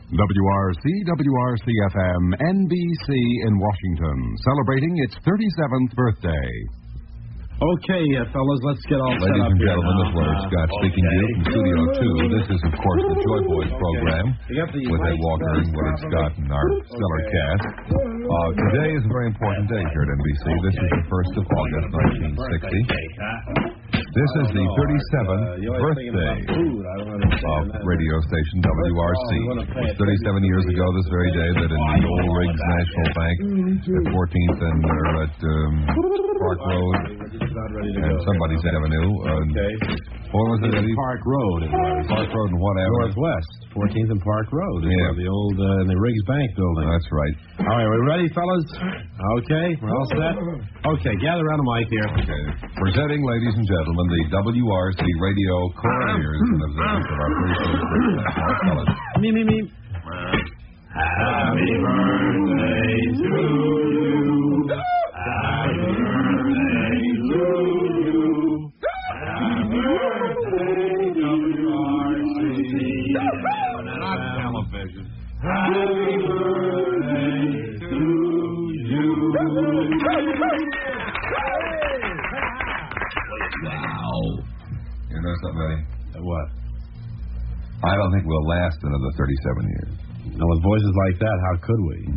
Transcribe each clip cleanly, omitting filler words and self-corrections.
WRC, WRC-FM, NBC in Washington, celebrating its 37th birthday. Okay, fellas, let's get all set Ladies up and here gentlemen, now. this is Leonard Scott speaking to you from Studio 2. This is, of course, the Joy Boys program with Ed Walker and Leonard Scott and our stellar cast. Today is a very important day here at NBC. This is the 1st of August, 1960. This is the 37th birthday of radio station WRC. It was 37 years ago this very day that in the old Riggs National Bank at 14th and Park Road and somebody's Avenue. What was it, Eddie? Park Road. Park Road and what avenue? Northwest, 14th and Park Road. Yeah. The old in the Riggs Bank building. That's right. All right, we ready, fellas? Okay, we're all set? Okay, gather around the mic here. Okay. Presenting, ladies and gentlemen, the WRC radio couriers in observance of our 31st birthday. Fellas. Me. Happy birthday to you. Happy birthday to you. Happy birthday, WRC. Not television. Happy birthday to you. Wow. You know something, Eddie? What? I don't think we'll last another 37 years. Now, with voices like that, how could we?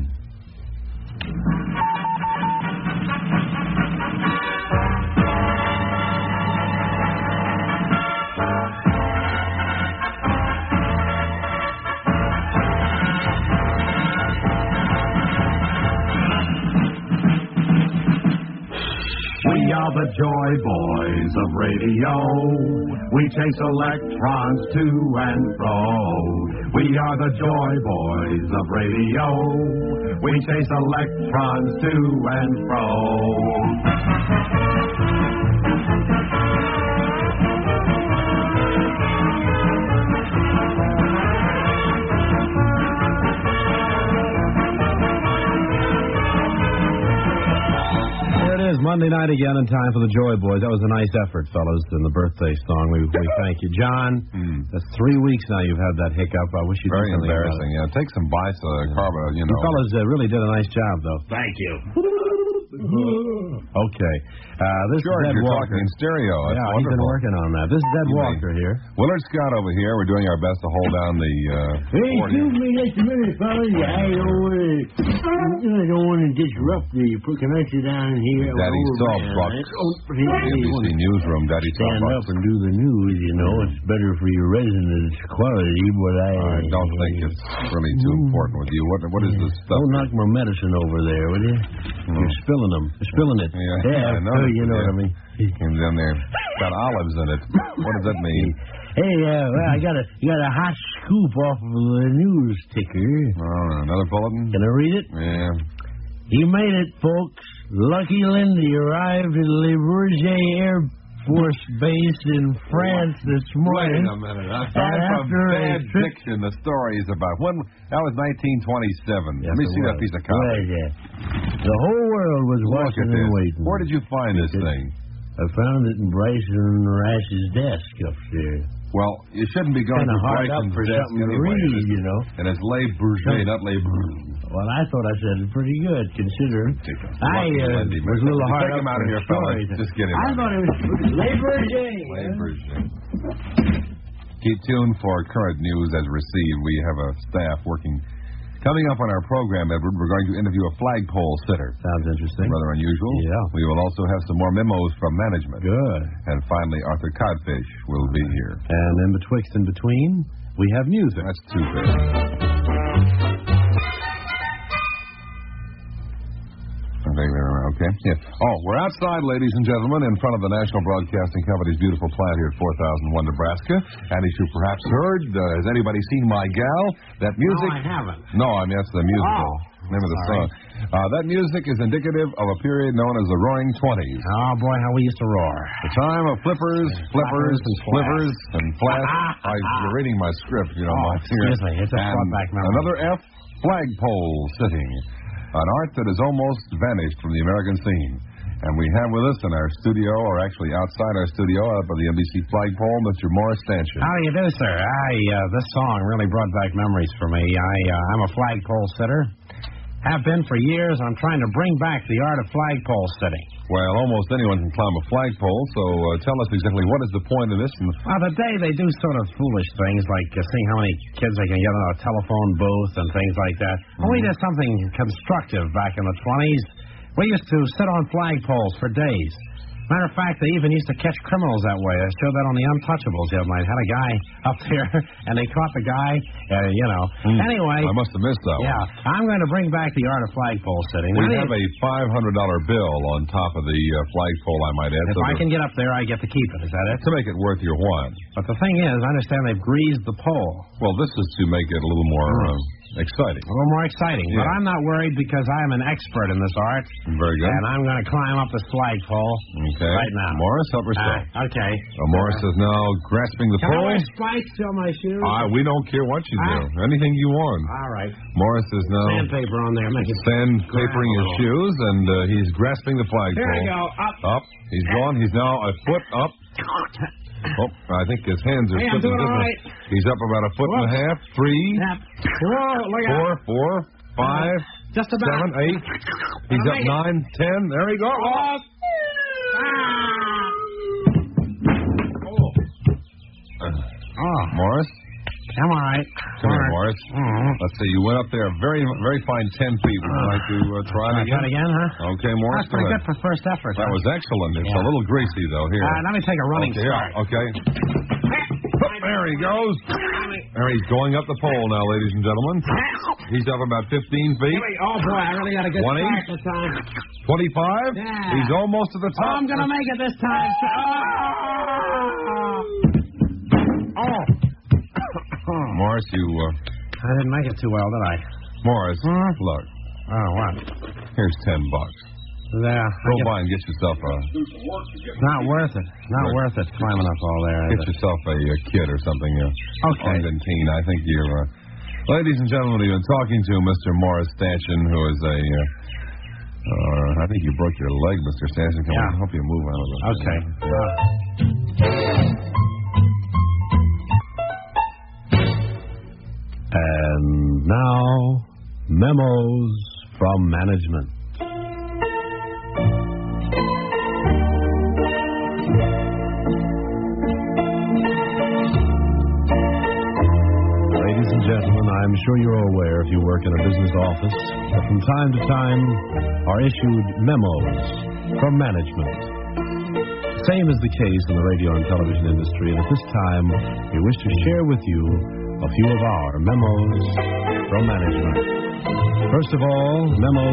We are the Joy Boys of radio. We chase electrons to and fro. We are the Joy Boys of radio. We chase electrons to and fro. Monday night again in time for the Joy Boys. That was a nice effort, fellas, in the birthday song. We thank you. John, that's 3 weeks now you've had that hiccup. I wish you'd Very do something embarrassing. about it. Yeah, take some carbo, you know. You fellas really did a nice job, though. Thank you. Okay. This George, is Ed you're Walker. talking in stereo. That's yeah, wonderful. he's been working on that. This is Ed Walker here. Willard Scott over here. We're doing our best to hold down the Hey, fort here. excuse me just a minute, fellas. I don't want to disrupt the connection down here. Daddy Softbuck. NBC Newsroom, Daddy Stand Softbuck. up and do the news, you know. It's better for your residence quality, but I don't think it's really too important with you. What is this stuff? Don't knock my medicine over there, will you? You're spilling them. You're spilling it. Yeah, I know. You know what I mean. Came down there. Got olives in it. What does that mean? Hey, well, I got a hot scoop off of the news ticker. Oh, another bulletin? Can I read it? Yeah. He made it, folks. Lucky Lindy arrived at Le Bourget Air Force Base in France this morning. Wait a minute. Aside from bad diction, the story is about when that was 1927. Yes, Let me see that was. piece of copy. Yeah. The whole world was Look watching at this. and waiting. Where did you find this thing? I found it in Bryson Rash's desk upstairs. Well, you shouldn't be going Kind to of hard up Bryson's for desk something to anyway. read, you know. And it's Le Bourget, not Le Bourget. Well, I thought I said it pretty good, considering I Lindy, was a little hard take up him out for of here, stories. fellas. Just get him I out. thought it was Le Bourget. Le Bourget. Keep tuned for current news as received. We have a staff working. Coming up on our program, Edward, we're going to interview a flagpole sitter. Sounds interesting. Rather unusual. Yeah. We will also have some more memos from management. Good. And finally, Arthur Codfish will be here. And in betwixt and between, we have music. That's two things. Okay. Yeah. Oh, we're outside, ladies and gentlemen, in front of the National Broadcasting Company's beautiful plant here at 4001 Nebraska. And as you perhaps heard, has anybody seen My Gal? That music. No, I haven't. No, I mean that's the musical. Name of the song. That music is indicative of a period known as the Roaring Twenties. Oh, boy, how we used to roar. The time of flippers, and slivers, and flash. You're reading my script, you know. Excuse me. It's a throwback memory. Another F, flagpole sitting. An art that has almost vanished from the American scene. And we have with us in our studio, or actually outside our studio, out by the NBC flagpole, Mr. Morris Stanchion. How do you do, sir? This song really brought back memories for me. I'm a flagpole sitter. Have been for years. I'm trying to bring back the art of flagpole sitting. Well, almost anyone can climb a flagpole, so tell us exactly what is the point of this. Well, today they do sort of foolish things, like seeing how many kids they can get on a telephone booth and things like that. Well, we did something constructive back in the 20s. We used to sit on flagpoles for days. Matter of fact, they even used to catch criminals that way. I showed that on the Untouchables the other night. Had a guy up there, and they caught the guy, Anyway. I must have missed that one. Yeah, I'm going to bring back the art of flagpole sitting. We have a $500 bill on top of the flagpole, I might add. If I can get up there, I get to keep it. Is that it? To make it worth your while. But the thing is, I understand they've greased the pole. Well, this is to make it a little more exciting. A little more exciting. Yeah. But I'm not worried because I am an expert in this art. Very good. And I'm going to climb up this flagpole right now. Morris, help yourself. Okay. Morris is now grasping the pole. Can I wear spikes on my shoes? We don't care what you do. Anything you want. All right. Morris is now... Sandpaper on there. Sandpapering his shoes, and he's grasping the flagpole. Here we go. Up. He's gone. He's now a foot up. Oh, I think his hands are... I'm doing all right. He's up about a foot and a half. 3. Whoa, 4, 5, just about 7, 8. He's up 9, 10. There he goes. Morris? I'm all right. Come here, Morris. Let's see. You went up there a very, very fine 10 feet. Would you like to try it again? Try it again, huh? Okay, Morris. That's pretty good for first effort. That was excellent. It's a little greasy, though. Here. Let me take a running start. Okay. There he goes. There he's going up the pole now, ladies and gentlemen. He's up about 15 feet. Oh, boy, I really got a good 20, start this time. 25. Yeah. He's almost to the top. I'm going to make it this time. Morris, you... I didn't make it too well, did I? Morris, look. Oh, what? Here's $10. Yeah. Go by and get yourself a... Not worth it. Not worth it climbing up all there. Get yourself a kid or something. Okay. Argentine. I think you're... Ladies and gentlemen, you've been talking to Mr. Morris Stanchion, who is a... I think you broke your leg, Mr. Stanchion. Can I help you move out of it? Okay. And now, memos from management. Ladies and gentlemen, I'm sure you're aware, if you work in a business office, that from time to time are issued memos from management. Same is the case in the radio and television industry, and at this time, we wish to share with you a few of our memos from management. First of all, memo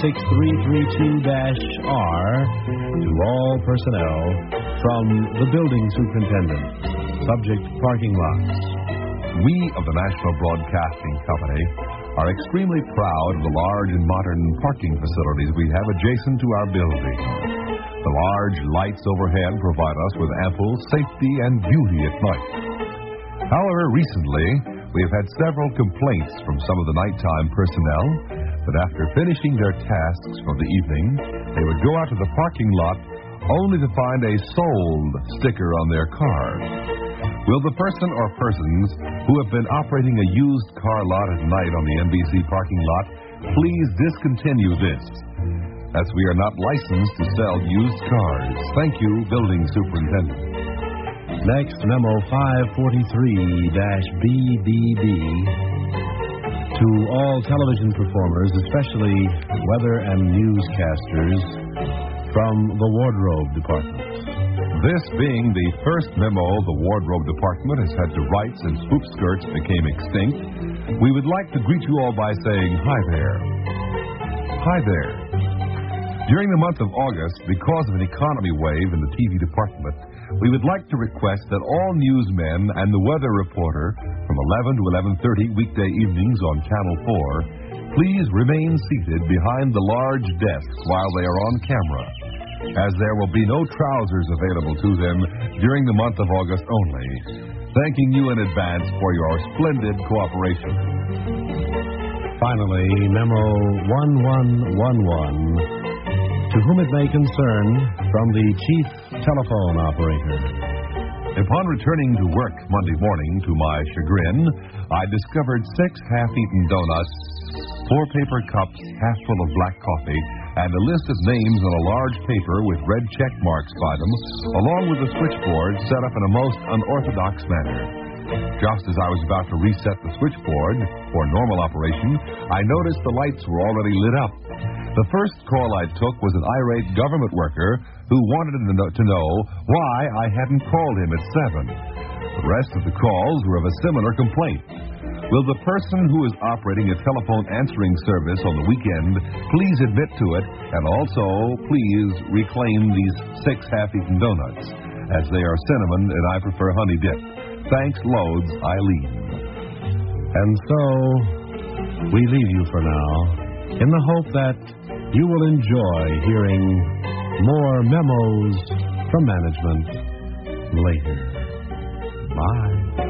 76332-R to all personnel from the building superintendent. Subject, parking lots. We of the National Broadcasting Company are extremely proud of the large and modern parking facilities we have adjacent to our building. The large lights overhead provide us with ample safety and beauty at night. However, recently, we have had several complaints from some of the nighttime personnel that after finishing their tasks for the evening, they would go out to the parking lot only to find a sold sticker on their car. Will the person or persons who have been operating a used car lot at night on the NBC parking lot please discontinue this, as we are not licensed to sell used cars. Thank you, Building Superintendent. Next, memo 543-BBB to all television performers, especially weather and newscasters, from the Wardrobe Department. This being the first memo the Wardrobe Department has had to write since hoop skirts became extinct, we would like to greet you all by saying, hi there. Hi there. During the month of August, because of an economy wave in the TV department, we would like to request that all newsmen and the weather reporter from 11 to 11:30 weekday evenings on Channel 4 please remain seated behind the large desks while they are on camera, as there will be no trousers available to them during the month of August only. Thanking you in advance for your splendid cooperation. Finally, memo 1111 to whom it may concern, from the chief telephone operator. Upon returning to work Monday morning, to my chagrin, I discovered 6 half-eaten donuts, 4 paper cups half full of black coffee, and a list of names on a large paper with red check marks by them, along with a switchboard set up in a most unorthodox manner. Just as I was about to reset the switchboard for normal operation, I noticed the lights were already lit up. The first call I took was an irate government worker who wanted to know why I hadn't called him at 7. The rest of the calls were of a similar complaint. Will the person who is operating a telephone answering service on the weekend please admit to it, and also please reclaim these 6 half-eaten donuts, as they are cinnamon and I prefer honey dip. Thanks loads, Eileen. And so, we leave you for now, in the hope that you will enjoy hearing more memos from management later. Bye.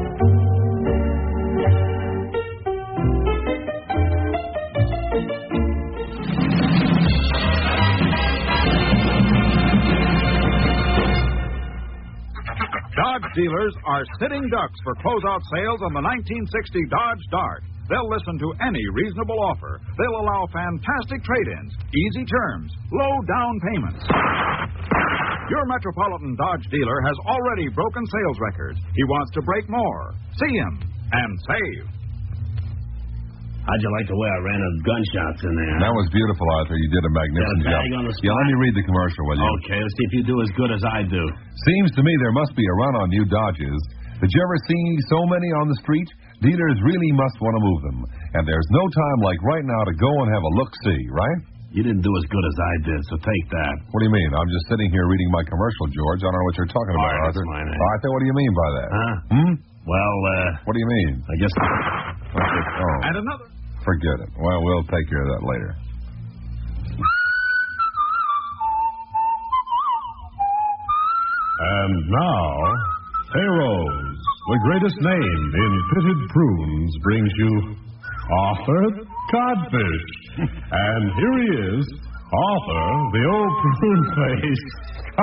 Dodge dealers are sitting ducks for closeout sales on the 1960 Dodge Dart. They'll listen to any reasonable offer. They'll allow fantastic trade-ins, easy terms, low down payments. Your Metropolitan Dodge dealer has already broken sales records. He wants to break more. See him and save. How'd you like the way I ran those gunshots in there? That was beautiful, Arthur. You did a magnificent Got a bag job. on the spot? Yeah, let me read the commercial, will you? Okay, let's see if you do as good as I do. Seems to me there must be a run on new Dodges. Did you ever see so many on the street? Dealers really must want to move them. And there's no time like right now to go and have a look-see, right? You didn't do as good as I did, so take that. What do you mean? I'm just sitting here reading my commercial, George. I don't know what you're talking about, All right, Arthur. that's fine, eh? Arthur, what do you mean by that? Huh? Well, What do you mean? I guess... Oh, And another. forget it. Well, we'll take care of that later. And now, Pharaoh's, the greatest name in pitted prunes, brings you Arthur Codfish. And here he is, Arthur, the old prune-faced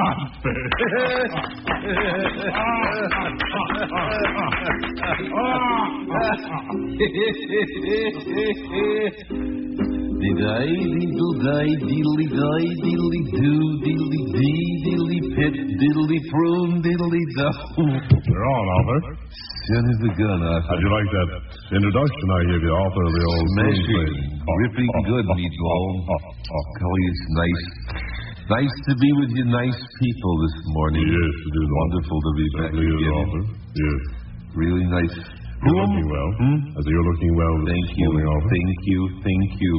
codfish. Diddly-diddle-die, diddly-die, diddly-doo, diddly-dee, diddly-pit, diddly-prune, diddly-do. You're on, Arthur. Son of a gun, Arthur. How'd you like that introduction I gave you, Arthur, the old Smashing. Ripping good, meatball. Golly, it's nice. Nice to be with you nice people this morning. Yes, it is. Wonderful to be back Certainly is, again. Arthur. Yes. Really nice. You're looking well. I think you're looking well this Thank you. morning, Arthur. Thank you.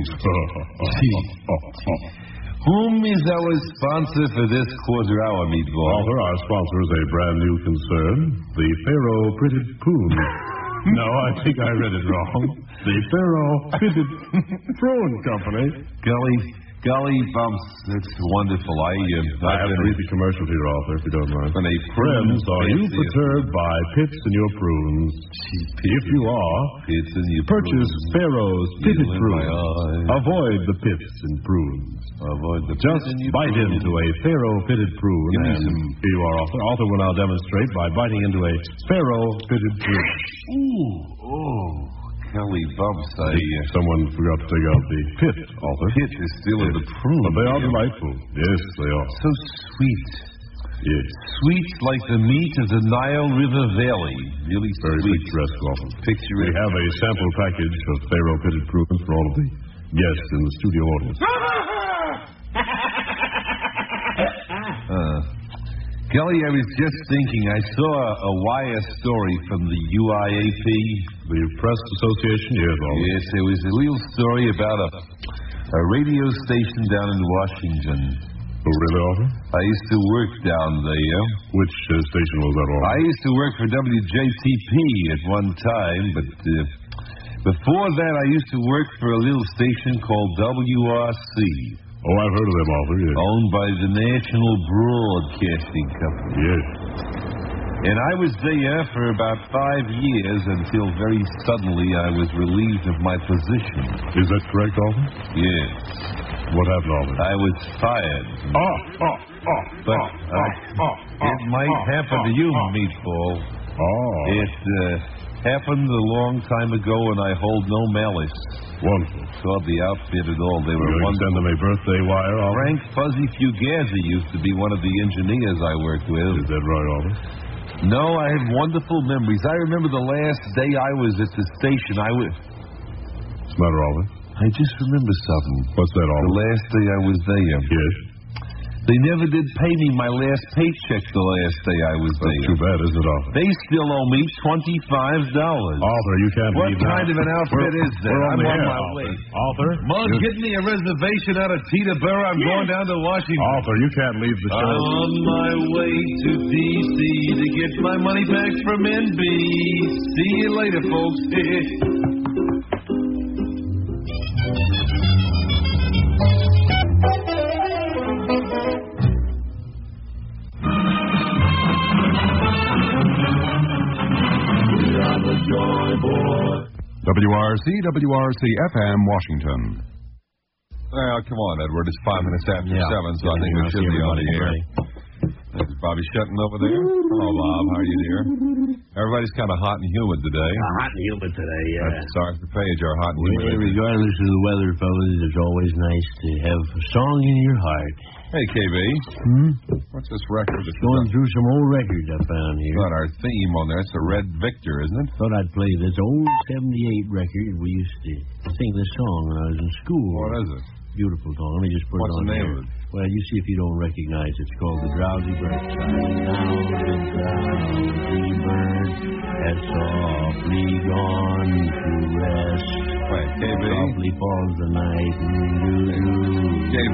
Whom is our sponsor for this quarter hour, meatball? Arthur, our sponsor is a brand new concern, the Pharaoh Pitted Prune. No, I think I read it wrong. The Pharaoh Pitted Prune Company. Golly bumps, that's wonderful. I have to read the commercial here, Arthur, if you don't mind. When a Friends, are you perturbed by pits in your prunes? If you are, Pits in your purchase prunes. Pharaoh's Pitted Needle in my Prune. eye. Avoid the pits in prunes. Avoid the Just pits in your bite prunes. into a Pharaoh Pitted Prune, Give me and some. here you are, Arthur. Arthur will now demonstrate by biting into a Pharaoh Pitted Prune. Golly bumps, Someone forgot to take out the pit, Arthur. Pit is still in the prune. But they are delightful. Yes, they are. So sweet. Yes. Sweet like the meat of the Nile River Valley. Really Very sweet. picturesque, Arthur. Picture We it. have a sample package of Pharaoh Pitted Prunes for all of the guests in the studio audience. Kelly, I was just thinking, I saw a wire story from the UIAP. The Press Association, yes, Arthur. Yes, there was a little story about a radio station down in Washington. Oh, really, Arthur? I used to work down there. Which station was that, Arthur? I used to work for WJTP at one time, but before that I used to work for a little station called WRC. Oh, I've heard of them, Arthur, yes. Owned by the National Broadcasting Company. Yes. And I was there for about 5 years until very suddenly I was relieved of my position. Is that correct, Arthur? Yes. What happened, Alvin? I was fired. But it might happen to you, Meatball. It happened a long time ago, and I hold no malice. Wonderful. Saw the outfit at all. They were You wonderful. send them a birthday wire, Alvin? Frank Fuzzy Fugazi used to be one of the engineers I worked with. Is that right, Alvin? No, I have wonderful memories. I remember the last day I was at the station. What's the matter, Alvin? I just remember something. What's that, The Alvin? last day I was there. Yes. They never did pay me my last paycheck the last day I was That's there. too bad, isn't it, Alvin? They still owe me $25. Arthur, you can't What leave now. kind of an outfit is that? We're I'm the on air, my Arthur. way. Arthur? Mug, get me a reservation out of Teterboro. I'm going down to Washington. Arthur, you can't leave the show. I'm on my way to D.C. to get my money back from NB. See you later, folks. WRC, WRC-FM, Washington. Well, come on, Edward. It's 5 minutes after 7, so I think we should be on the air. Is Bobby Shetton over there? Hello, Bob. How are you, dear? Everybody's kind of hot and humid today. Hot and humid today, yeah. Sergeant Page, our hot and Well, humid. regardless of the weather, fellas, it's always nice to have a song in your heart. Hey, KB. What's this record? It's Going through some old records I found here. got our theme on there. It's the Red Victor, isn't it? Thought I'd play this old 78 record. We used to sing this song when I was in school. What is it? Beautiful song. Let me just put What's it on the name here. of it? Well, you see if you don't recognize it. It's called The Drowsy Bird. Now the drowsy bird has softly gone to rest. Wait, KB. Softly falls the night. KB.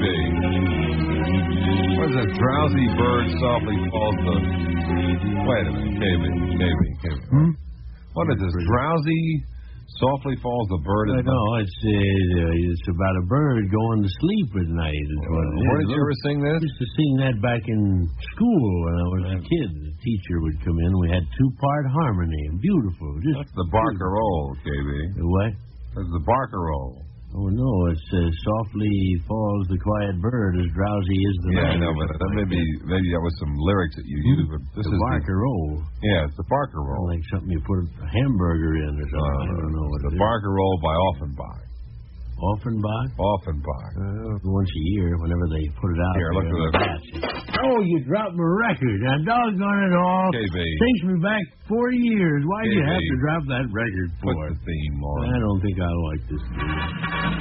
What is it? Drowsy bird softly falls the... Wait a minute, KB. What is this? Drowsy softly falls the bird at No, it's about a bird going to sleep at night. Is what it is. Where did you ever sing I this? used to sing that back in school when I was a kid. The teacher would come in. We had 2-part harmony. Beautiful. Just That's the Barcarolle, KB. what? That's the Barcarolle. Oh no, it says softly falls the quiet bird as drowsy is the Yeah, I night. know, but that maybe that was some lyrics that you used. But this The is Barker roll. yeah, it's the Barcarolle. Like something you put a hamburger in or something. I don't know what The it is. Barcarolle by Offenbach. Offenbach? Offenbach. Once a year, whenever they put it out. Here, look there. at this. Oh, you dropped my record. Now, doggone it all. KB. Takes me back 40 years. Why'd you KB. have to drop that record Put for? the theme on. I don't think I like this.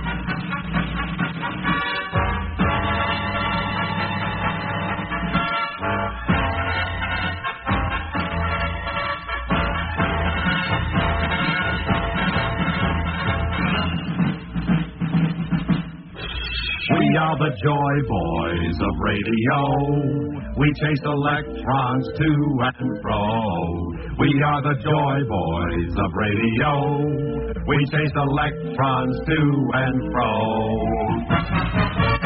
We are the Joy Boys of radio. We chase electrons to and fro. We are the Joy Boys of radio. We chase electrons to and fro.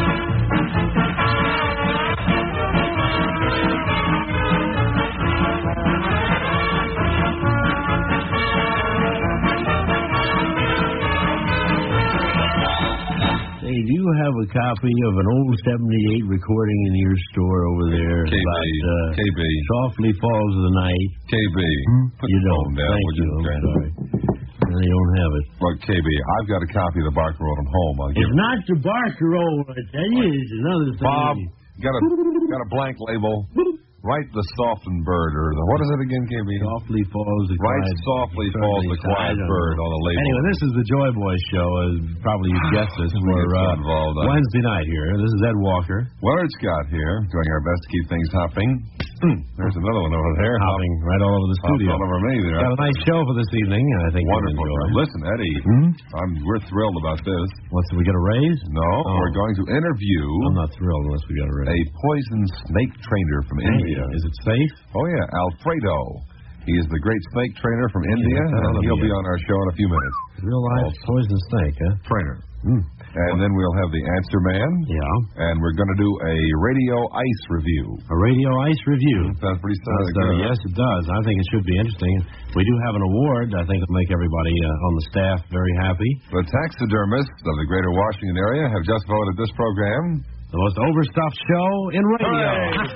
Hey, do you have a copy of an old 78 recording in your store over there? KB. About, KB. Softly Falls the Night. KB. Put You the don't. phone down, Thank would you. I'm sorry. No, you don't have it. Look, KB, I've got a copy of the Barcarolle at home. I'll give It's not the Barker roll, I tell you. It's another thing. Bob, got a blank label. Write the softened bird, or the, what is it again, KB? Softly falls the Write quiet. softly falls the quiet bird on the label. Anyway, this is the Joy Boys show. Probably you guessed this. We We're get so involved, huh? Wednesday night here. This is Ed Walker. Willard Scott here, doing our best to keep things hopping. There's another one over there. Hopping right all over the studio. All over me there. Got a nice show for this evening. I think you'll Wonderful. enjoy. Listen, Eddie, we're thrilled about this. What's we get a raise? No, we're going to interview I'm not thrilled unless we got a raise. a poison snake trainer from India. Is it safe? Oh, yeah, Alfredo. He is the great snake trainer from India, and he'll be on our show in a few minutes. Real life poison snake, huh? Trainer. And then we'll have the Answer Man. Yeah. And we're going to do a radio ice review. A radio ice review. Sounds pretty good. Yes, it does. I think it should be interesting. We do have an award. I think it'll make everybody on the staff very happy. The taxidermists of the greater Washington area have just voted this program the most overstuffed show in radio.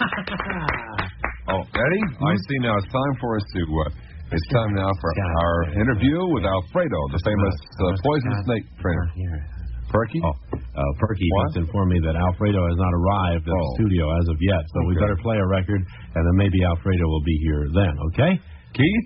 Oh, Eddie, I see now it's time for us to... it's time now for our interview with Alfredo, the famous poison snake trainer. Perky? Perky just informed me that Alfredo has not arrived at the studio as of yet, so we better play a record, and then maybe Alfredo will be here then, okay? Keith?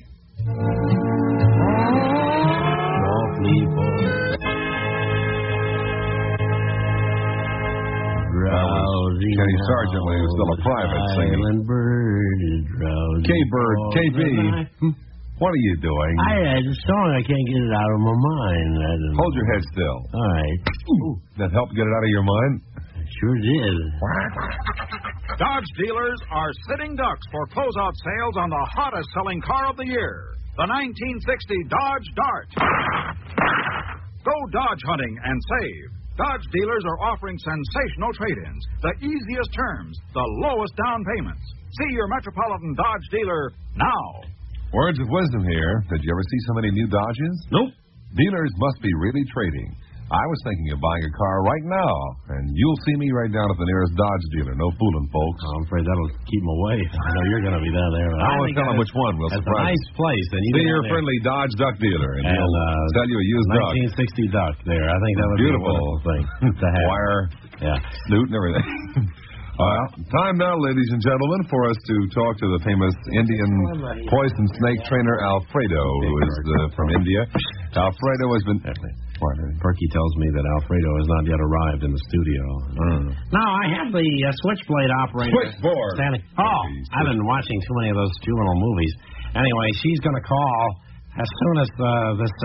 Kenny Sargent when he was still a private singing. Bird is drowsy. K-Bird, KB. What are you doing? It's a song. I can't get it out of my mind. Hold your head still. All right. That helped get it out of your mind? Sure did. Dodge dealers are sitting ducks for closeout sales on the hottest selling car of the year, the 1960 Dodge Dart. Go Dodge hunting and save. Dodge dealers are offering sensational trade-ins, the easiest terms, the lowest down payments. See your Metropolitan Dodge dealer now. Words of wisdom here. Did you ever see so many new Dodges? Nope. Dealers must be really trading. I was thinking of buying a car right now, and you'll see me right down at the nearest Dodge dealer. No fooling, folks. I'm afraid that'll keep them away. I know you're going to be down there. I won't tell them which one. We'll surprise. It's a nice place. And see your friendly Dodge Duck dealer, and he'll sell you a used duck. 1960 Duck there. I think that would be a wonderful thing to have. Wire, snoot, and everything. Time now, ladies and gentlemen, for us to talk to the famous Indian poison snake trainer Alfredo, who is from India. Alfredo has been... Perky tells me that Alfredo has not yet arrived in the studio. No, I have the switchblade operator. Switchboard. I've been watching too many of those juvenile movies. Anyway, she's going to call as soon as this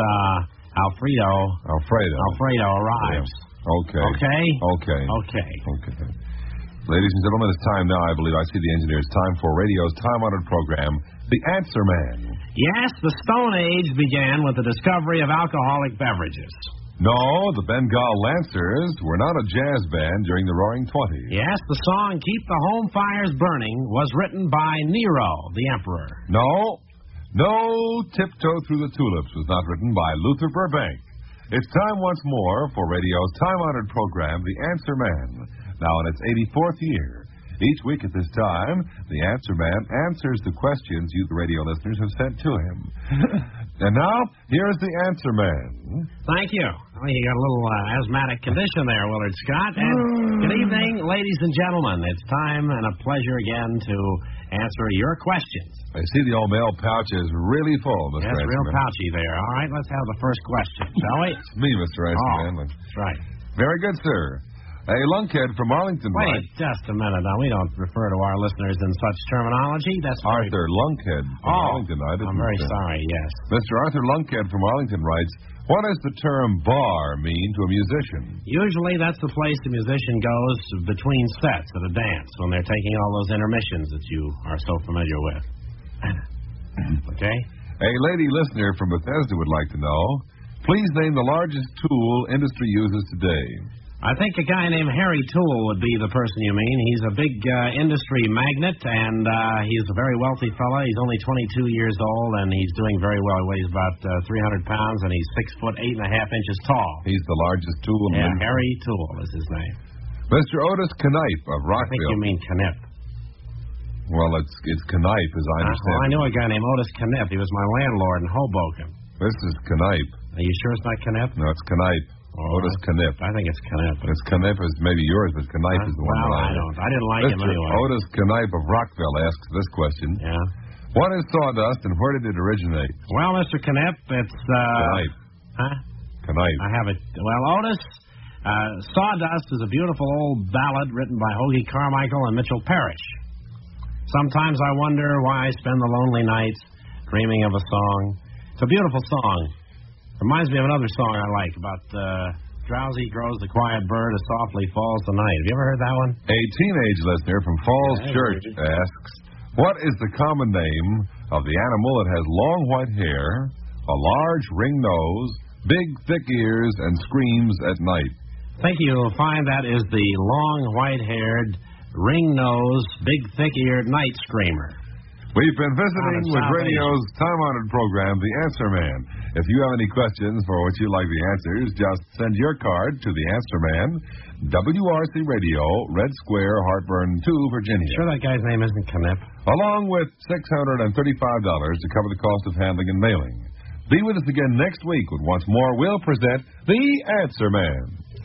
Alfredo arrives. Okay. Ladies and gentlemen, it's time now, I believe. I see the engineer. It's time for radio's time-honored program, The Answer Man. Yes, the Stone Age began with the discovery of alcoholic beverages. No, the Bengal Lancers were not a jazz band during the Roaring '20s. Yes, the song Keep the Home Fires Burning was written by Nero, the Emperor. No, Tiptoe Through the Tulips was not written by Luther Burbank. It's time once more for radio's time-honored program, The Answer Man. Now in its 84th year. Each week at this time, the Answer Man answers the questions you, the radio listeners, have sent to him. And now, here's the Answer Man. Thank you. Well, you got a little asthmatic condition there, Willard Scott. And good evening, ladies and gentlemen. It's time and a pleasure again to answer your questions. I see the old mail pouch is really full, Mr. Yes, Answer real Man. pouchy there. All right, let's have the first question, shall we? It's me, Mr. Answer Man. That's right. Very good, sir. A lunkhead from Arlington. Wait just a minute. Now, we don't refer to our listeners in such terminology. That's Arthur Lunkhead from Arlington. I'm very sorry, yes. Mr. Arthur Lunkhead from Arlington writes, what does the term bar mean to a musician? Usually that's the place the musician goes between sets at a dance when they're taking all those intermissions that you are so familiar with. Okay? A lady listener from Bethesda would like to know, please name the largest tool industry uses today. I think a guy named Harry Toole would be the person you mean. He's a big industry magnate, and he's a very wealthy fellow. He's only 22 years old, and he's doing very well. He weighs about 300 pounds, and he's 6 foot 8.5 inches tall. He's the largest tool. Harry Toole is his name. Mr. Otis Knipe of Rockville. I think you mean Knipe. Well, it's Knipe, as I understand. Well, I knew a guy named Otis Knipe. He was my landlord in Hoboken. This is Knipe. Are you sure it's not Knipe? No, it's Knipe. Otis Knipe. I think it's Knipe. It's Knipe is maybe yours, but Knipe is the one. Well, I don't. I didn't like him anyway. Otis Knipe of Rockville asks this question. Yeah. What is sawdust and where did it originate? Well, Mr. Knipe, it's Knipe. Huh? Knipe. I have it. Well, Otis, Sawdust is a beautiful old ballad written by Hoagie Carmichael and Mitchell Parrish. Sometimes I wonder why I spend the lonely nights dreaming of a song. It's a beautiful song. Reminds me of another song I like about drowsy grows the quiet bird as softly falls the night. Have you ever heard that one? A teenage listener from Falls Church asks, what is the common name of the animal that has long white hair, a large ring nose, big thick ears, and screams at night. I think you'll find that is the long white-haired, ring-nosed, big thick-eared night screamer. We've been visiting with radio's time-honored program, The Answer Man. If you have any questions for which you'd like the answers, just send your card to The Answer Man, WRC Radio, Red Square, Heartburn 2, Virginia. Sure that guy's name isn't Knipp? Along with $635 to cover the cost of handling and mailing. Be with us again next week when once more we'll present The Answer Man.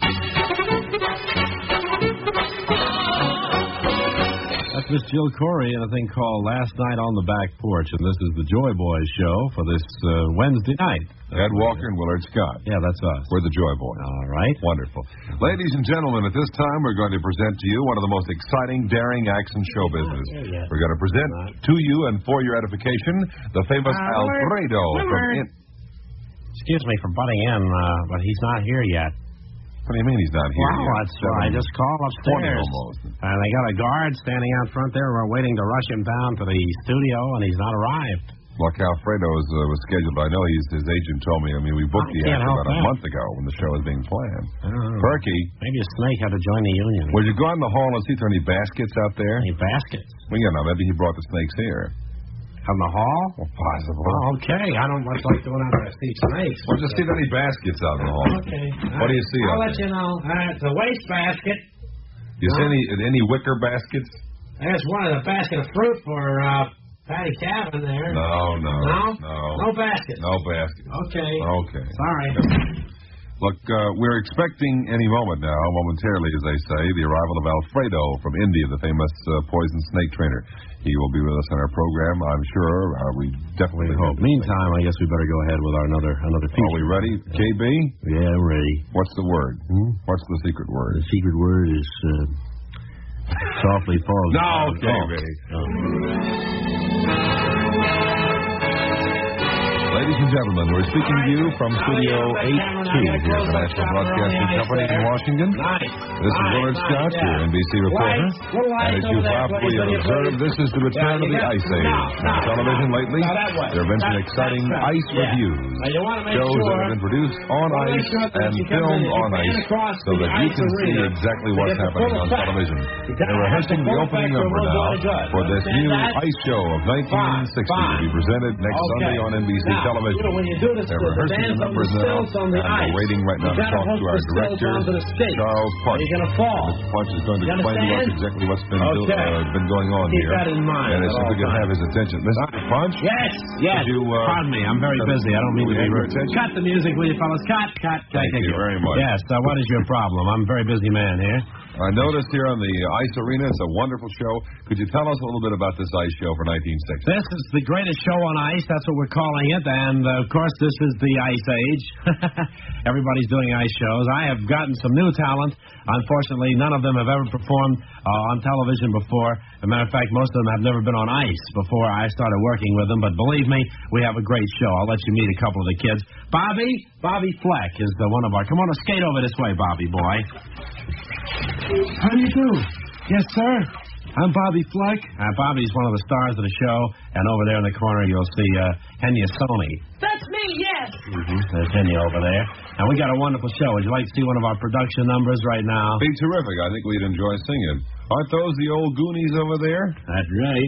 That's Miss Jill Corey and a thing called Last Night on the Back Porch, and this is the Joy Boys show for this Wednesday night. Ed Walker and Willard Scott. Yeah, that's us. We're the Joy Boys. All right. Wonderful. Ladies and gentlemen, at this time we're going to present to you one of the most exciting, daring acts in show business. We're going to present to you and for your edification the famous Alfredo from... Excuse me for butting in, but he's not here yet. What do you mean he's not here yet? Well, that's why I just called upstairs. Almost. And they got a guard standing out front there. We're waiting to rush him down to the studio, and he's not arrived. Look, Alfredo was scheduled. I know his agent told me. I mean, we booked the act about a month ago when the show was being planned. Perky. Maybe a snake had to join the union. Would you go out in the hall and see if there are any baskets out there? Any baskets? Well, you know, maybe he brought the snakes here. Out in the hall? Well, possible. Oh, okay. I don't much like going out there to see snakes. Well, just see if there are any baskets out in the hall. Okay. What do you see I'll out let you know. It's a waste basket. You see any wicker baskets? There's one of the basket of fruit for Patty Cabin there. No basket. No basket. Okay. Sorry. Look, we're expecting any moment now, momentarily, as they say, the arrival of Alfredo from India, the famous poison snake trainer. He will be with us on our program, I'm sure. We definitely hope. Meantime, I guess we better go ahead with our another feature. Are we ready, KB? Yeah, ready. What's the word? What's the secret word? The secret word is softly falls. No, KB. Ladies and gentlemen, we're speaking to you from Studio 82 here at the National Broadcasting Company in Washington. This is Willard Scott, your NBC reporter. And as you probably have observed, this is the return of the Ice Age. On television lately, there have been some exciting ice reviews. Shows that have been produced on ice and filmed on ice so that you can see exactly what's happening on television. They're rehearsing the opening number now for this new ice show of 1960 to be presented next Sunday on NBC television. They're rehearsing the numbers now, and we're waiting right now to talk to our director, Charles Punch. You're going to fall. Mr. Punch is going to explain to us exactly what's been going on here. Keep that in mind. And if we can have his attention. Mr. Punch? Yes. Pardon me, I'm very busy. I don't mean to be rude. Cut the music, will you, fellas? Cut. Thank you very much. Yes, what is your problem? I'm a very busy man here. I noticed here on the Ice Arena, it's a wonderful show. Could you tell us a little bit about this ice show for 1960? This is the greatest show on ice. That's what we're calling it. And, of course, this is the Ice Age. Everybody's doing ice shows. I have gotten some new talent. Unfortunately, none of them have ever performed on television before. As a matter of fact, most of them have never been on ice before I started working with them. But believe me, we have a great show. I'll let you meet a couple of the kids. Bobby Fleck is one of our... Come on, skate over this way, Bobby boy. How do you do? Yes, sir. I'm Bobby Fleck. Bobby's one of the stars of the show, and over there in the corner you'll see Henya Sony. That's me, yes. There's Henya over there. And we got a wonderful show. Would you like to see one of our production numbers right now? Be terrific. I think we'd enjoy singing. Aren't those the old Goonies over there? That's right.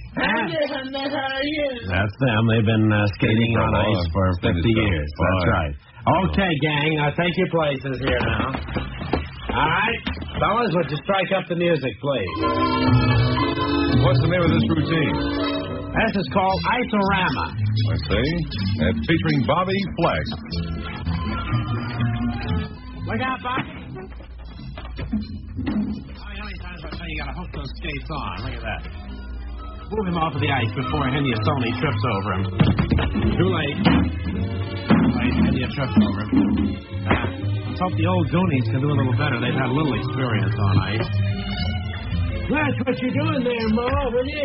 That's them. They've been skating on ice for 50 years. That's right. Okay, gang, take your places here now. All right, fellas, would you strike up the music, please? What's the name of this routine? This is called Ice-O-Rama. I see. And featuring Bobby Fleck. Look out, Bobby. How many times I tell you got to hook those skates on? Look at that. Move him off of the ice before Henya Sony trips over him. Too late. Henya trips over him. Let's hope the old Goonies can do a little better. They've had a little experience on ice. Watch what you're doing there, Mo, will you?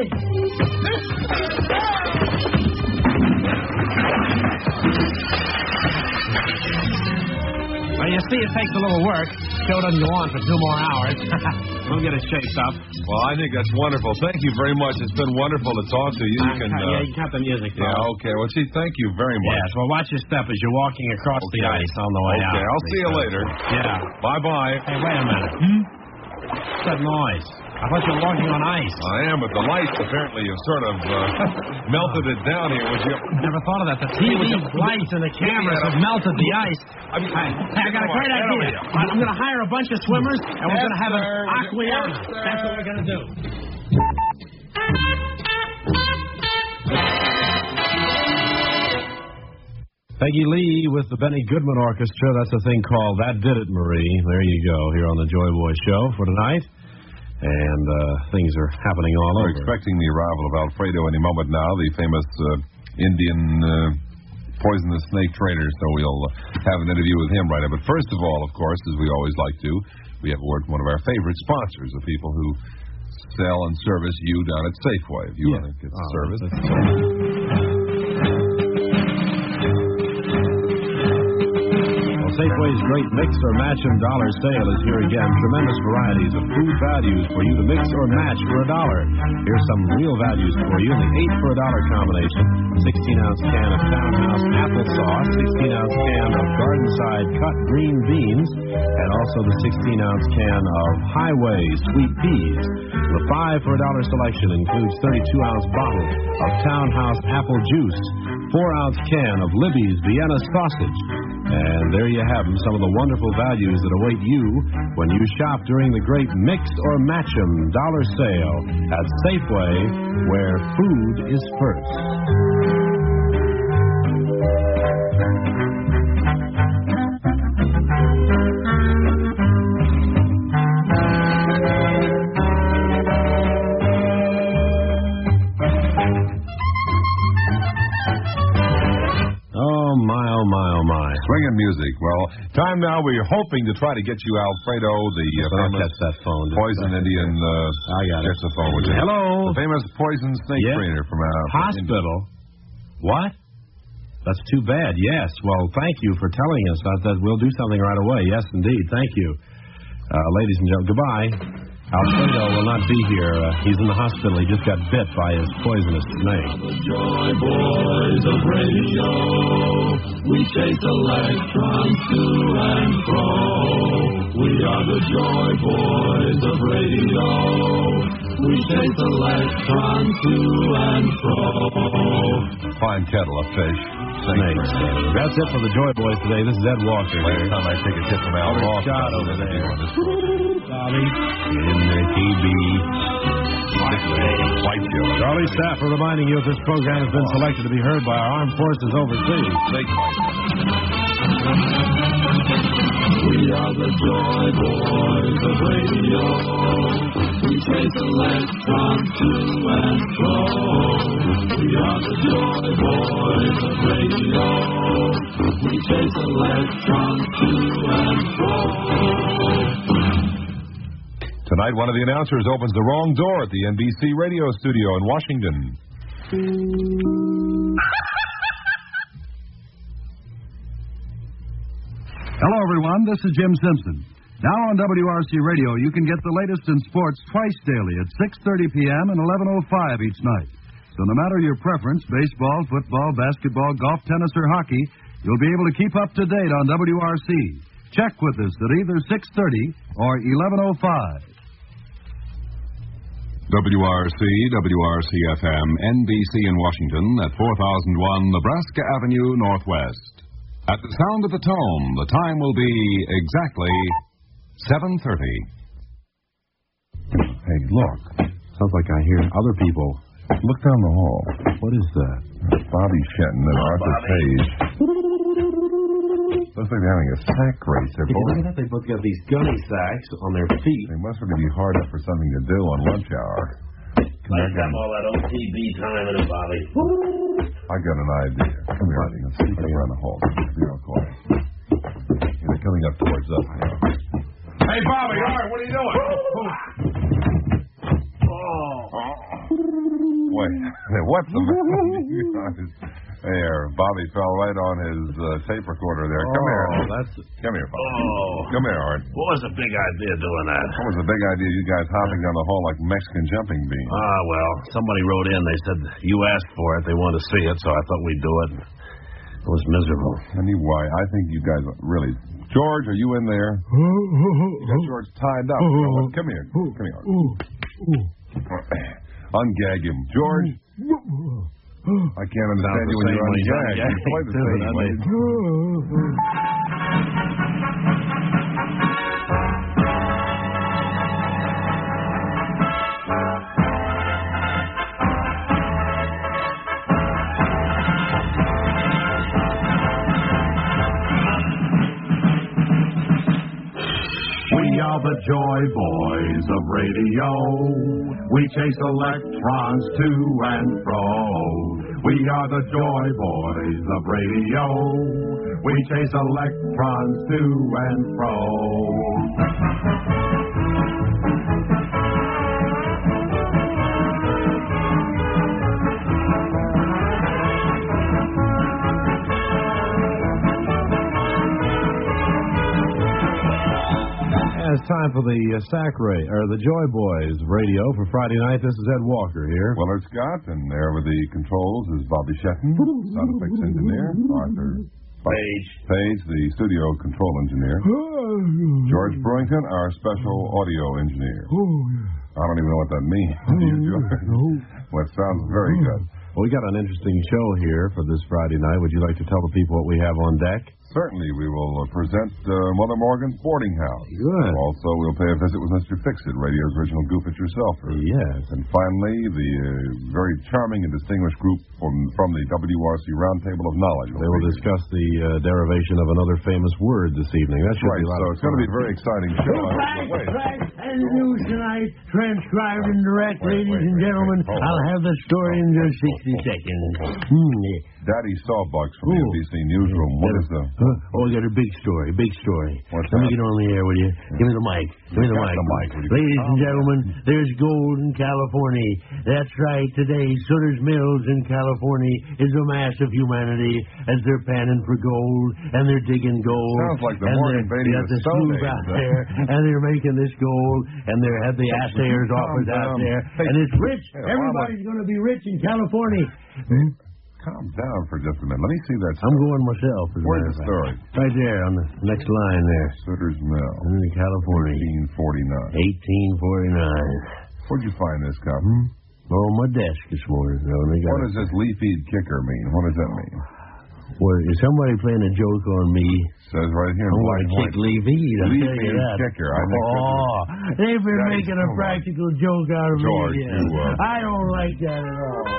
Well, you see, it takes a little work. show doesn't go on for 2 more hours. We'll get it shaped up. Well, I think that's wonderful. Thank you very much. It's been wonderful to talk to you. You can cut the music. Yeah, okay. Well, gee, thank you very much. Yes, well, watch your step as you're walking across the ice on the way out. Okay, I'll see you later. Yeah. Bye-bye. Hey, wait a minute. What's that noise? I thought you were walking on ice. I am, but the lights apparently have sort of melted it down here. Would you? Never thought of that. The TV lights and the cameras have melted the ice. I got a great idea. I'm going to hire a bunch of swimmers, and we're going to have an aquarium. That's what we're going to do. Peggy Lee with the Benny Goodman Orchestra. That's a thing called That Did It, Marie. There you go, here on the Joy Boy Show for tonight. And things are happening all over. We're expecting the arrival of Alfredo any moment now, the famous Indian poisonous snake trader. So we'll have an interview with him right now. But first of all, of course, as we always like to, we have a word from one of our favorite sponsors, the people who sell and service you down at Safeway. If you want to get service. Safeway's great mix or match and dollar sale is here again. Tremendous varieties of food values for you to mix or match for $1. Here's some real values for you. The 8 for $1 combination. 16-ounce can of Townhouse applesauce. 16-ounce can of Gardenside cut green beans. And also the 16-ounce can of Highway sweet peas. The 5 for $1 selection includes 32-ounce bottle of Townhouse apple juice. 4-ounce can of Libby's Vienna sausage. And there you have them, some of the wonderful values that await you when you shop during the great Mix or Match 'em dollar sale at Safeway, where food is first. Swinging music. Well, time now. We're hoping to try to get you Alfredo, the famous poison Indian. I got it. The phone with you. Hello. The famous poison snake trainer from hospital. What? That's too bad. Yes. Well, thank you for telling us that. We'll do something right away. Yes, indeed. Thank you, ladies and gentlemen. Goodbye. Alfredo will not be here. He's in the hospital. He just got bit by his poisonous snake. The Joy Boys of Radio. We chase electrons to and fro. We are the Joy Boys of Radio. We chase electrons to and fro. Fine kettle of fish. Snakes. That's it for the Joy Boys today. This is Ed Walker. Last time I take a tip from Al Ross. Scott over there. Charlie. In the TV. White Joe. Charlie Stafford reminding you that this program has been selected to be heard by our armed forces overseas. We are the Joy Boys of Radio. We chase electrons to and fro. We are the Joy Boys of Radio. We chase electrons to and fro. Tonight, one of the announcers opens the wrong door at the NBC radio studio in Washington. Hello, everyone. This is Jim Simpson. Now on WRC Radio, you can get the latest in sports twice daily at 6:30 p.m. and 11:05 each night. So no matter your preference, baseball, football, basketball, golf, tennis, or hockey, you'll be able to keep up to date on WRC. Check with us at either 6:30 or 11:05. WRC, WRC-FM, NBC in Washington at 4001 Nebraska Avenue Northwest. At the sound of the tone, the time will be exactly 7:30. Hey, look. Sounds like I hear other people. Look down the hall. What is that? Bobby Shenton and Arthur Page. Looks like they're having a sack race. Look at that. They both got these gunny sacks on their feet. They must really be hard up for something to do on lunch hour. Let's have all that OTB time in it, Bobby. I got an idea. Come here, Eddie. Let's sneak around the hall. Be real quiet. They're coming up towards us now. Hey, Bobby, all right, what are you doing? Wait, what the There, Bobby fell right on his tape recorder there. Come here. Come here, Bobby. Come here, Art. What was the big idea doing that? What was the big idea? You guys hopping down the hall like Mexican jumping beans. Well, somebody wrote in. They said you asked for it. They wanted to see it, so I thought we'd do it. It was miserable. Anyway, I think you guys really... George, are you in there? You got George tied up. Come here. Come here, Art. Ungag him. George? I can't understand you when you're ungagged. You play the same way. We are the Joy Boys of radio. We chase electrons to and fro. We are the Joy Boys of radio. We chase electrons to and fro. It's time for the the Joy Boys radio for Friday night. This is Ed Walker here. Willard Scott, and there with the controls is Bobby Shetton, sound effects engineer, Arthur Page, the studio control engineer, George Brewington, our special audio engineer. I don't even know what that means. Well, it sounds very good. Well, we got an interesting show here for this Friday night. Would you like to tell the people what we have on deck? Certainly, we will present Mother Morgan's Boarding House. Good. Also, we'll pay a visit with Mr. Fixit, radio's original goof it yourselfer. Yes. And finally, the very charming and distinguished group from the WRC Roundtable of Knowledge. They will discuss the derivation of another famous word this evening. That should be a lot so it's going to be a very exciting show. And the news tonight, transcribed in direct, ladies and gentlemen. I'll have the story in just 60 seconds. Daddy Sawbucks from the NBC Newsroom. What is the... I got a big story, What's Let me get on the air with you. Give me the mic. Ladies and gentlemen, there's gold in California. That's right. Today, Sutter's Mills in California is a mass of humanity as they're panning for gold and they're digging gold. Sounds like the Morgan Beatty of the Stone Age out there, and they're making this gold, and they have the assayers office out there, and it's rich. Everybody's going to be rich in California. Calm down for just a minute. Let me see that story. I'm going myself. Where's the story? Right there on the next line there. Sutter's Mill. In California. 1849. 1849. Where'd you find this copy? On my desk this morning. What does this leaf-eed kicker mean? What does that mean? Well, is somebody playing a joke on me? Says right here in black and white. Leaf-eed. Leaf-eed kicker. I think they've been making a practical joke out of George, me. I don't like that at all.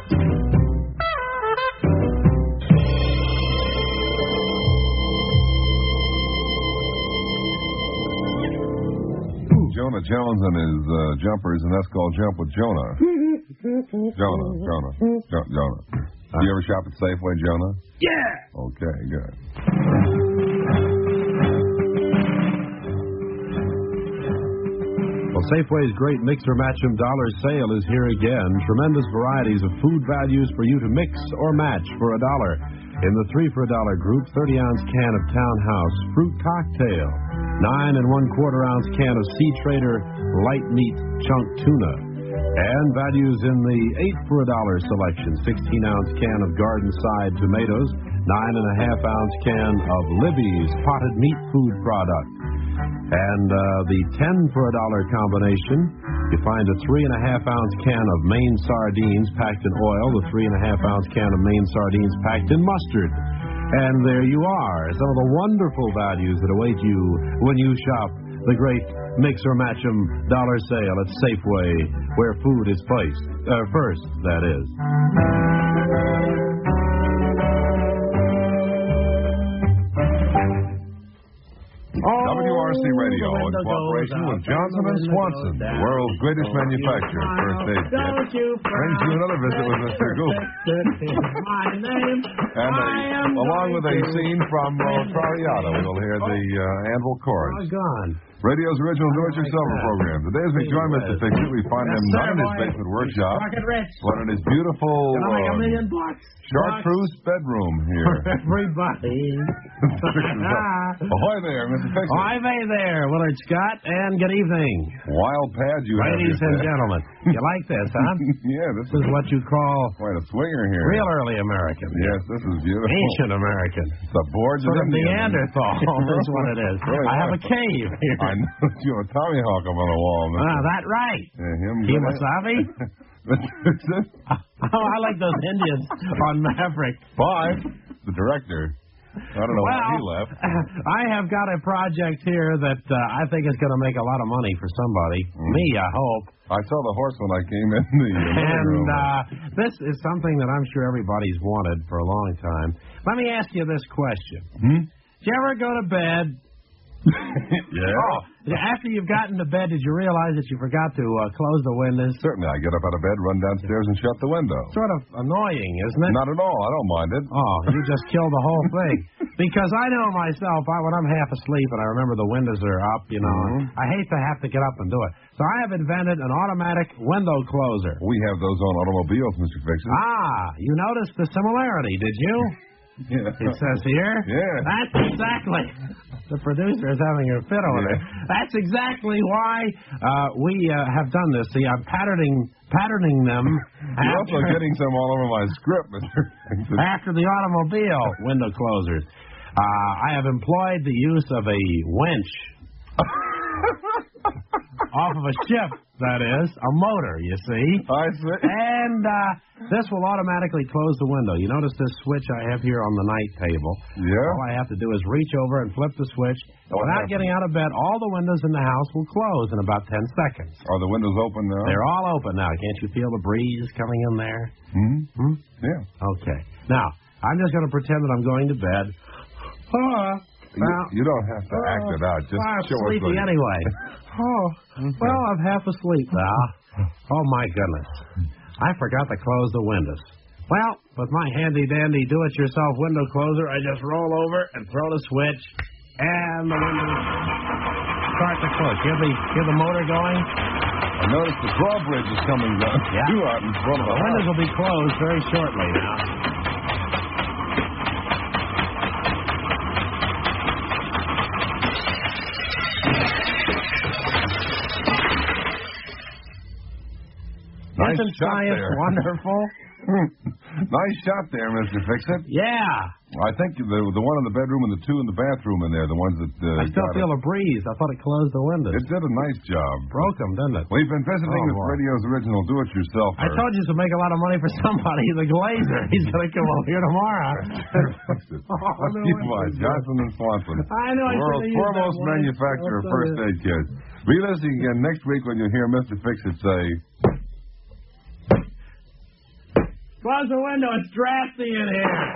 Jonah Jones and his jumpers, and that's called Jump with Jonah. Jonah. Do you ever shop at Safeway, Jonah? Yeah. Okay, good. Well, Safeway's great Mix or Match 'em dollar sale is here again. Tremendous varieties of food values for you to mix or match for $1. In the 3 for $1 group, 30-ounce can of Townhouse fruit cocktail, 9 1/4-ounce can of Sea Trader light meat chunk tuna, and values in the 8 for $1 selection, 16-ounce can of Garden Side tomatoes, 9 1/2-ounce can of Libby's potted meat food product. And the 10 for $1 combination, you find a 3 1/2-ounce can of Maine sardines packed in oil, the 3 1/2-ounce can of Maine sardines packed in mustard. And there you are, some of the wonderful values that await you when you shop the great Mix or Match 'em dollar sale at Safeway, where food is first, that is. WRC Radio, in cooperation with Johnson & Swanson, the world's greatest manufacturer of first aid kits, brings you another visit with Mr. Goof. And along with a scene from Traviata, we'll hear the Anvil Chorus. Oh, God. Radio's original do-it-yourselfer program. Today, as we join Mr. Fixit, we find him not in his basement workshop, but in his beautiful chartreuse bedroom here. Everybody. Ahoy there, Mr. Fixit. Ahoy there, Willard Scott, and good evening. Wild pad you have. Ladies and gentlemen. You like this, huh? Yeah, this is what you call... Quite a swinger here. Real early American. Yes, this is beautiful. Ancient American. The boards sort of Neanderthal. That's what it is. Really I have a cave here. I know you have a Tommy Hawk up on the wall. That's right. Kemosabe? I like those Indians on Maverick. 5, the director. I don't know why he left. I have got a project here that I think is going to make a lot of money for somebody. Me, I hope. I saw the horse when I came in the room. This is something that I'm sure everybody's wanted for a long time. Let me ask you this question. Did you ever go to bed... Yeah. After you've gotten to bed, did you realize that you forgot to close the windows? Certainly. I get up out of bed, run downstairs, and shut the window. Sort of annoying, isn't it? Not at all. I don't mind it. Oh, you just killed the whole thing. Because I know myself, when I'm half asleep and I remember the windows are up, I hate to have to get up and do it. So I have invented an automatic window closer. We have those on automobiles, Mr. Fixit. You noticed the similarity, did you? Yeah. It says here. Yeah. That's exactly. The producer is having a fit over there. That's exactly why we have done this. See, I'm patterning them. You're also getting some all over my script, Mr. Fixit. After the automobile window closers. I have employed the use of a winch. Off of a ship, that is. A motor, you see. I see. And this will automatically close the window. You notice this switch I have here on the night table? Yeah. All I have to do is reach over and flip the switch. Without getting out of bed, all the windows in the house will close in about 10 seconds. Are the windows open now? They're all open now. Can't you feel the breeze coming in there? Yeah. Okay. Now, I'm just going to pretend that I'm going to bed. You don't have to act it out. Just show us. Sleepy anyway. Well, I'm half asleep now. Oh, my goodness. I forgot to close the windows. Well, with my handy-dandy do-it-yourself window closer, I just roll over and throw the switch, and the windows start to close. Hear the motor going? I noticed the drawbridge is coming down. Yeah. Out in front of the windows will be closed very shortly now. Isn't science wonderful? Nice shot there, Mr. Fixit. Yeah. I think the one in the bedroom and the two in the bathroom in there, the ones that... I still feel a breeze. I thought it closed the windows. It did a nice job. Broke them, didn't it? We've been visiting with Radio's original do-it-yourself. I told you to make a lot of money for somebody. The glazer. He's going to come over here tomorrow. Johnson & Swanson. I know. The world's foremost manufacturer of first aid kits. Be listening again next week when you hear Mr. Fixit say... Close the window. It's drafty in here.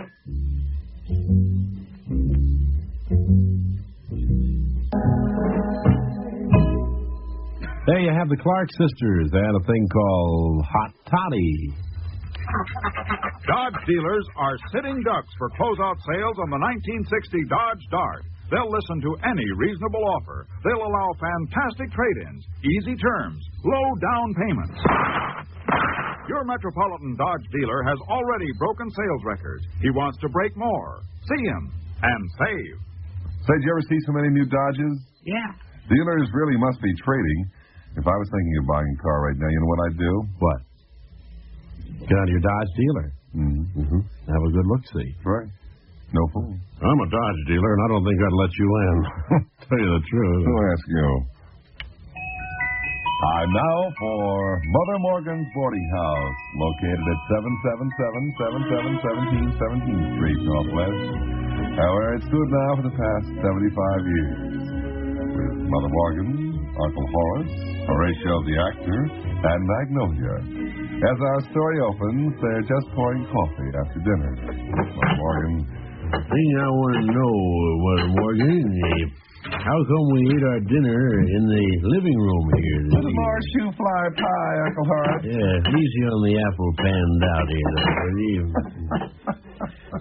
There you have the Clark sisters and a thing called Hot Toddy. Dodge dealers are sitting ducks for closeout sales on the 1960 Dodge Dart. They'll listen to any reasonable offer. They'll allow fantastic trade-ins, easy terms, low down payments. Your Metropolitan Dodge dealer has already broken sales records. He wants to break more. See him and save. Say, did you ever see so many new Dodges? Yeah. Dealers really must be trading. If I was thinking of buying a car right now, you know what I'd do? What? Get out of your Dodge dealer. Have a good look-see. Right. No fool. I'm a Dodge dealer, and I don't think I'd let you in. Tell you the truth. Who'll ask you? Time now for Mother Morgan's Boarding House, located at 777-7717 17th Street, Northwest, where it's stood now for the past 75 years. With Mother Morgan, Uncle Horace, Horatio the actor, and Magnolia. As our story opens, they're just pouring coffee after dinner. Mother Morgan. The thing I want to know, Mother Morgan, how come we ate our dinner in the living room here? Little more shoe fly pie, Uncle Horace. Yeah, easy on the apple panned out here.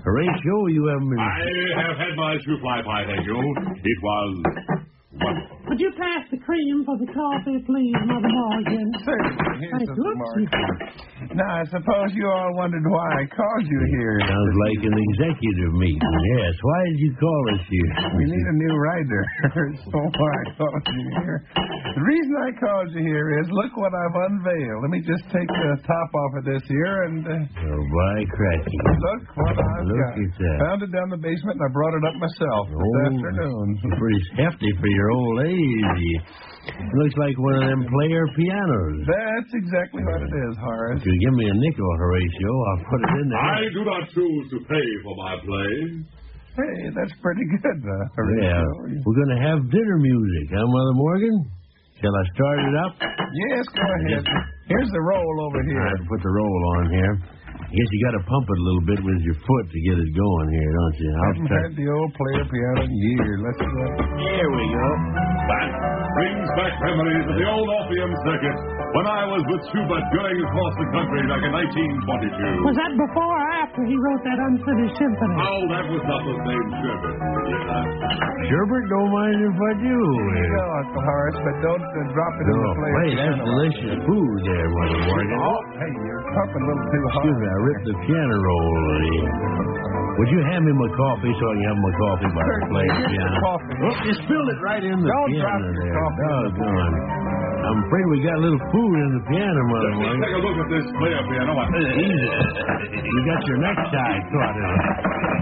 Horatio, you haven't been... I have had my shoe fly pie, thank you. It was wonderful. Would you pass the cream for the coffee, please, Mother Morgan? Certainly. Here's Thank Mr. Morgan. Now, I suppose you all wondered why I called you here. Sounds like an executive meeting. Yes. Why did you call us here? We need a new writer. So why I called you here. The reason I called you here is, look what I've unveiled. Let me just take the top off of this here and... Oh, by cracky. Look what I've got. At that. Found it down the basement and I brought it up myself this afternoon. Pretty hefty for your old age. It looks like one of them player pianos. That's exactly what it is, Horace. If you give me a nickel, Horatio, I'll put it in there. I do not choose to pay for my play. Hey, that's pretty good, Horatio. Yeah. We're going to have dinner music, huh, Mother Morgan? Shall I start it up? Yes, go ahead. Here's the roll over here. I'll put the roll on here. I guess you got to pump it a little bit with your foot to get it going here, don't you? I haven't had the old player piano in years. Let's go. There we go. That brings back memories of the old Orpheum circuit when I was with Schubert going across the country back in 1922. Was that before or after he wrote that unfinished symphony? Oh, that was not the same Schubert. Schubert, don't mind if I do. No, Uncle Horace, but don't drop it in the player. Wait, that's delicious food there, Mother Morgan. Oh, hey, you're pumping a little too hard. Excuse me, I ripped the piano roll. Would you hand me my coffee so I can have my coffee by the player piano? Coffee. Oh, you spilled it right in the Don't piano drop your there. coffee. Doggone. I'm afraid we got a little food in the piano, Mother Morgan. Take a look at this player piano. Easy. You got your necktie caught in it.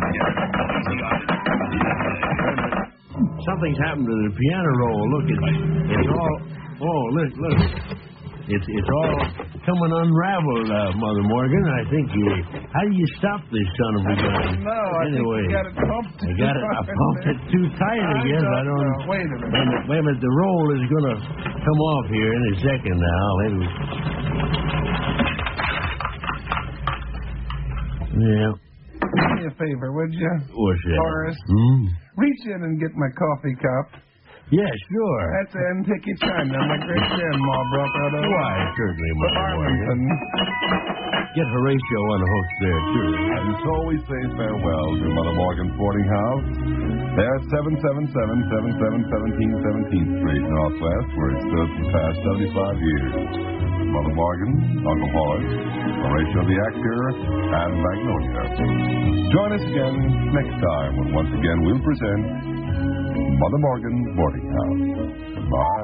Something's happened to the piano roll. Look, it's all... Oh, look. It's all coming unraveled, Mother Morgan. I think how do you stop this son of a gun? No, anyway, I think you got it pumped. I pumped it too tight, I guess. I don't know. Wait a minute. Wait a minute. The roll is going to come off here in a second now. Yeah. Do me a favor, would you? What's that? Horace, reach in and get my coffee cup. Yeah, sure. That's Anticky China, my great-grandma brought that over. Why, certainly, Mother Morgan. Get Horatio on the hooks there, too. And so we say farewell to Mother Morgan's boarding house. They're at 777 17th Street, Northwest, where it stood for the past 75 years. Mother Morgan, Uncle Horace, Horatio the actor, and Magnolia. Join us again next time when once again we'll present Mother Morgan's Boarding House. Goodbye.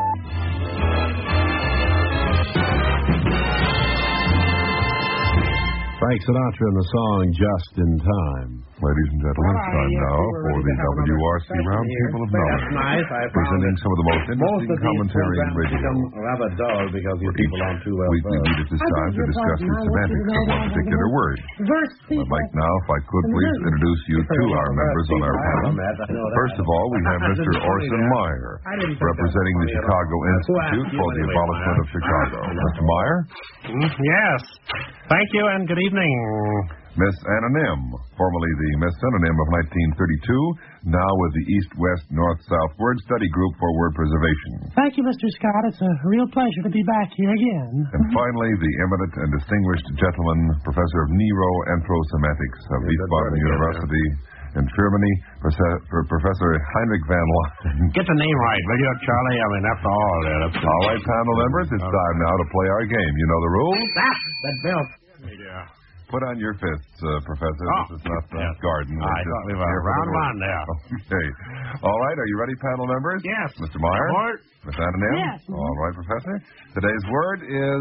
Frank Sinatra and the song Just in Time. Ladies and gentlemen, it's time now for the WRC Roundtable of Knowledge. Nice. Presenting some of the most interesting commentary in radio. Rather dull because you people aren't too well weekly meet at this time to discuss the semantics of one particular word. I'd like now, if I could please introduce you to our members on our panel. First of all, we have Mr. Orson Meyer, representing the Chicago Institute for the Abolishment of Chicago. Mr. Meyer? Yes. Thank you and good evening. Miss Anna Nim, formerly the Miss Synonym of 1932, now with the East-West North-South Word Study Group for Word Preservation. Thank you, Mr. Scott. It's a real pleasure to be back here again. And finally, the eminent and distinguished gentleman, Professor of Neuroanthrosemantics of Wiesbaden University in Germany, Professor Heinrich van Leyen. Get the name right, will you, Charlie? I mean, after all, all right, panel members, it's time now to play our game. You know the rules? That bell. Yeah. Put on your fists, Professor. This is not the garden. I thought we were round one now. Okay. All right, are you ready, panel members? Yes. Mr. Meyer? Miss Anna Nim? Yes. All right, Professor. Today's word is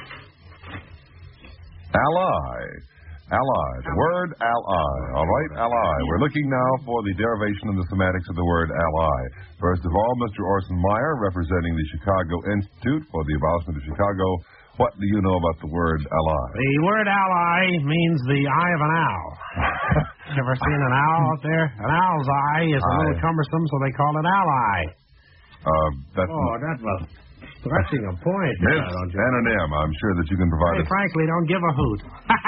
ally. Ally. The word ally. All right, ally. We're looking now for the derivation and the semantics of the word ally. First of all, Mr. Orson Meyer, representing the Chicago Institute for the Abolishment of Chicago. What do you know about the word ally? The word ally means the eye of an owl. You ever seen an owl out there? An owl's eye is a little cumbersome, so they call it ally. That was stretching a point. Miss Anna Nim, I'm sure that you can provide us. Frankly, don't give a hoot.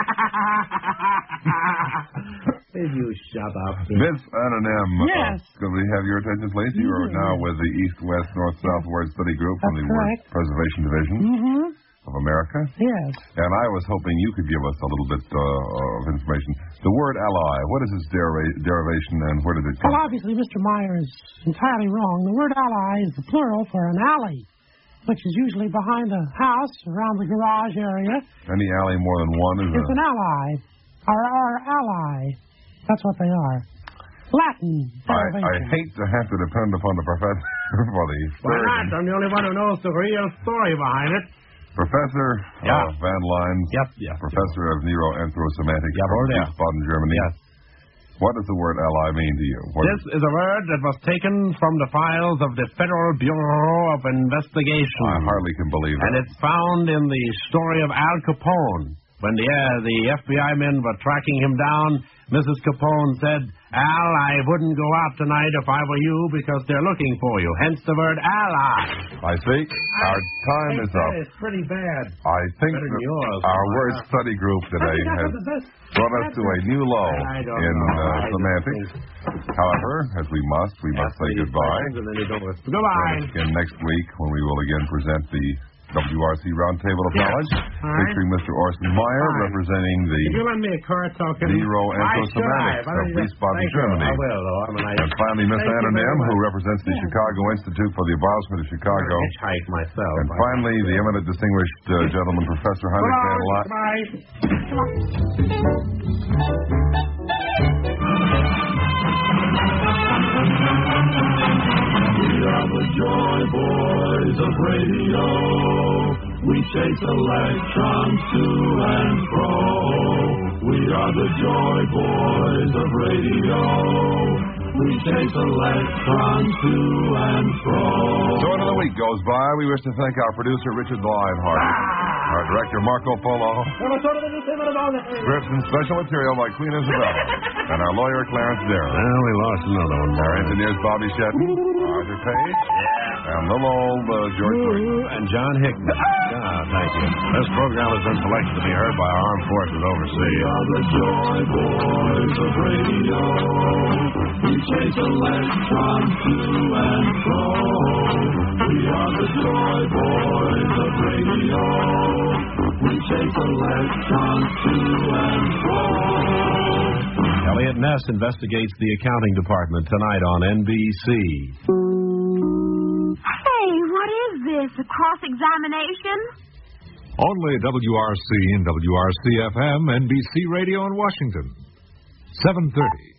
Will you shut up? Miss Anna Nim. Yes. Could we have your attention, please? You are now with the East-West North-South Word Study Group from the Word Preservation Division. Mm-hmm. of America. Yes. And I was hoping you could give us a little bit of information. The word ally, what is its derivation and where did it come? Well, obviously, Mr. Meyer is entirely wrong. The word ally is the plural for an alley, which is usually behind a house, around the garage area. Any alley more than one is It's an ally. Or ally. That's what they are. Latin. I hate to have to depend upon the professor for the Why not? I'm the only one who knows the real story behind it. Professor Van Lines, Yep. Professor of Neuroanthrosemantics over from there. Wiesbaden, Germany. Yes. What does the word ally mean to you? This is a word that was taken from the files of the Federal Bureau of Investigation. I hardly can believe it. And it's found in the story of Al Capone. When the FBI men were tracking him down, Mrs. Capone said, Al, I wouldn't go out tonight if I were you because they're looking for you. Hence the word ally. I see. Our time is up. It's pretty bad. I think that our word study group today has brought us to a new low in semantics. However, as we must say goodbye. Goodbye. Again next week when we will again present the WRC Roundtable of Knowledge, featuring Mr. Orson Meyer, representing the If you lend me a card token, Neuroanthrosemantics of Wiesbaden, Germany. I will, though. And finally, Miss Anna Nim, who represents the Chicago Institute for the Advancement of Chicago. Hitchhike myself. And finally, the eminent distinguished gentleman, Professor Heinrich Van Lott. We are the Joy Boys of Radio. We chase electrons to and fro. We are the Joy Boys of Radio. We chase electrons to and fro. So another week goes by. We wish to thank our producer, Richard Lionheart. Our director, Marco Polo. Scripts and special material by Queen Isabella. And our lawyer, Clarence Darrow. Well, we lost another one. Our engineers, Bobby Shetton, Roger Page, and little old George Burton. And John Hickman. Thank you. This program has been selected to be heard by our armed forces overseas. We are the Joy Boys of Radio. We chase electrons to and fro. We are the Joy Boys of Radio. We chase electrons to and fro. Elliot Ness investigates the accounting department tonight on NBC. Hey, what is this? A cross-examination? Only WRC and WRC-FM, NBC Radio in Washington. 7:30.